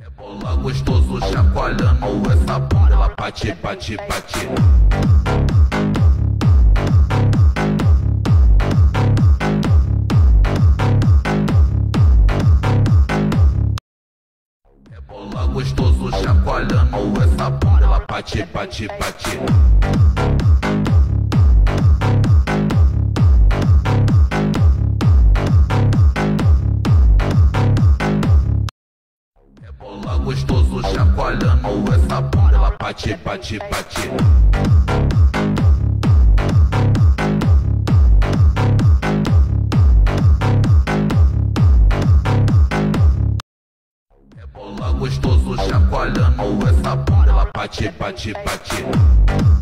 Bola gostoso chacoalhando essa bunda, ela bate, bate, bate. Bola gostoso chacoalhando essa bunda, ela bate, bate, bate. Bola gostoso chacoalhando essa bunda, ela bate, bate, bate. Bola gostoso chacoalhando essa bunda, ela bate, bate, bate.